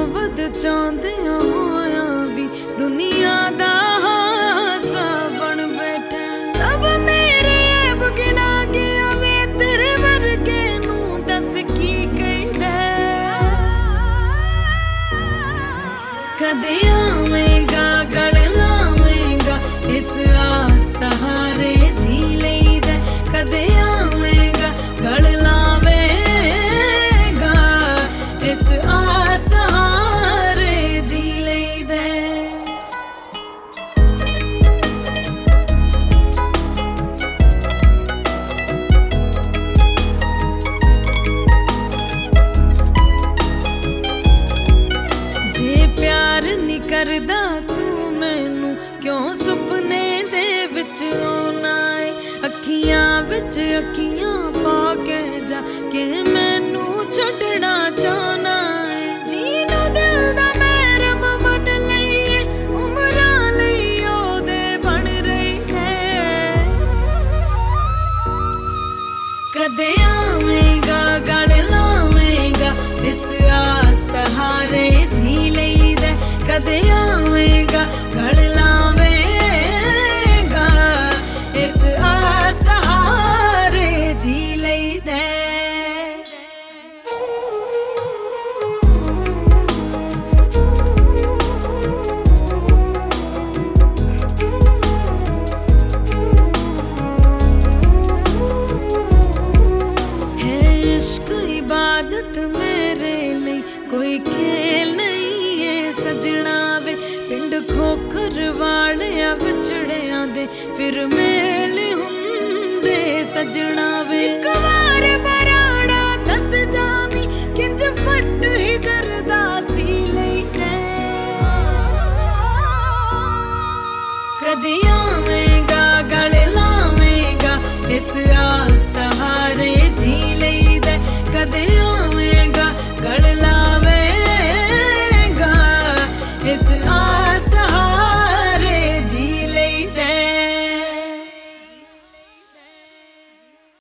वध चाहदियां होया भी दुनिया दा हासा बन बैठा। सब मेरे ऐब गिना गया वे तेरे वर्गे नू दस की कहदा। कदे आवेगा गल लावेगा इस आस सहारे जी लईदा। कदे आवेगा गल लावेगा इस आस सहारे जी लईदा। जे प्यार नहीं करदा तू मैनू क्यों सुपने दे विच आउणा है। अखियां विच अखियां पा के जा के मैनू छड्डना चाहना है। जीनू दिल दा महरम बन लईए उमरां लई ओहदे बन रही है। कदे आवेगा गल लावेगा इस आस सहारे जी लईदा। कदे आवेगा गल लावेगा इस आस सहारे जी लईदा। है इश्क इबादत मेरे लिए कोई खेल नहीं है सजना वे। पिंड खोखर वालिया विछड़िया दे फिर मेल हुंदे सजना।